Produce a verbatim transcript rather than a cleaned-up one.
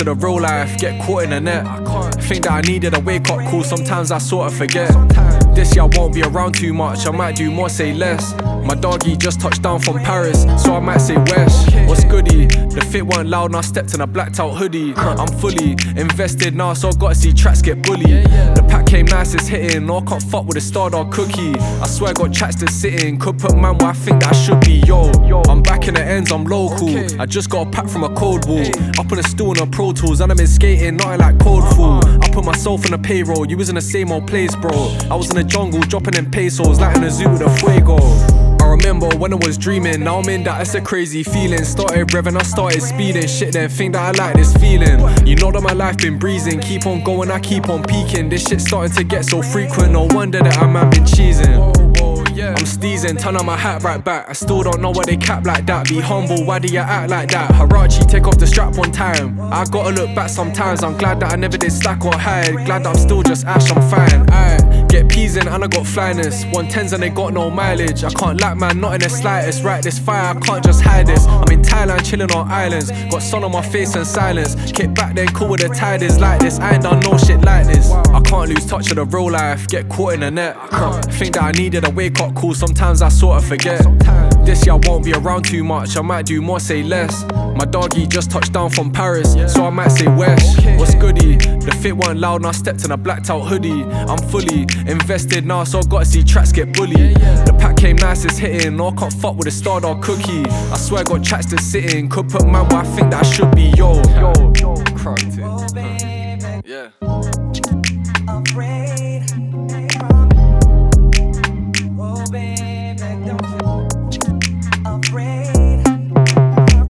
of the real life, get caught in the net. Think that I needed a wake up call, sometimes I sort of forget. This year I won't be around too much, I might do more, say less. My doggy just touched down from Paris, so I might say West. What's goody? The fit weren't loud and I stepped in a blacked out hoodie. I'm fully invested now, so I gotta see tracks get bullied. The pack came nice, it's hitting, no I can't fuck with a star dog cookie. I swear I got chats to sit in, could put man where I think that I should be. Yo, I'm back in the ends, I'm local. I just got a pack from a cold wall. Up on a stool on a Pro Tools, and I'm in skating, nothing like cold fool. I put myself on the payroll, you was in the same old place, bro. I was in the jungle, dropping in pesos, like in a zoo with a fuego. I remember when I was dreaming, now I'm in that, it's a crazy feeling. Started revving, I started speeding, shit then think that I like this feeling. You know that my life been breezing, keep on going, I keep on peaking. This shit's starting to get so frequent, no wonder that I man been cheesing. I'm steezing, turn on my hat right back. I still don't know why they cap like that. Be humble, why do you act like that? Harachi, take off the strap one time. I gotta look back sometimes, I'm glad that I never did slack or hide. Glad that I'm still just ash, I'm fine. Aight, get peas in and I got flyness. one tens and they got no mileage. I can't lack man, not in the slightest. Right, this fire, I can't just hide this. I'm in Thailand, chilling on islands. Got sun on my face and silence. Kick back then, cool with the tide is like this. I ain't done no shit like this. I can't lose touch of the real life, get caught in the net. Think that I needed a wake up call, sometimes I sort of forget. This year I won't be around too much, I might do more, say less. My doggy just touched down from Paris, so I might say West. What's goody? The fit weren't loud and I stepped in a blacked out hoodie. I'm fully invested now, so I gotta see tracks get bullied. The pack came nice, it's hitting, no I can't fuck with a star dog cookie. I swear I got chats to sit in, could put man where I think that I should be. Yo, yo, yo, cracked it. Yeah.